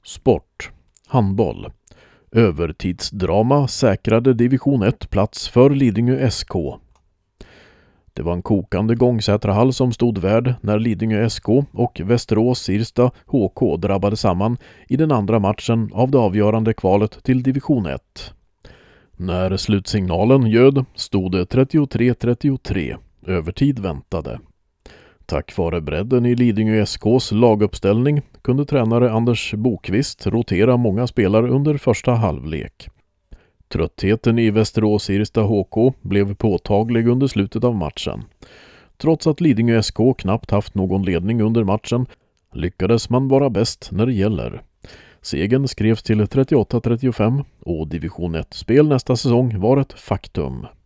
Sport. Handboll. Övertidsdrama säkrade division 1-plats för Lidingö SK. Det var en kokande Gångsätrahall som stod värd när Lidingö SK och Västerås Irsta HK drabbade samman i den andra matchen av det avgörande kvalet till division 1. När slutsignalen ljöd stod det 33-33. Övertid väntade. Tack vare bredden i Lidingö SKs laguppställning kunde tränare Anders Bokvist rotera många spelare under första halvlek. Tröttheten i Västerås Irsta HK blev påtaglig under slutet av matchen. Trots att Lidingö SK knappt haft någon ledning under matchen lyckades man vara bäst när det gäller. Segern skrevs till 38-35 och division 1-spel nästa säsong var ett faktum.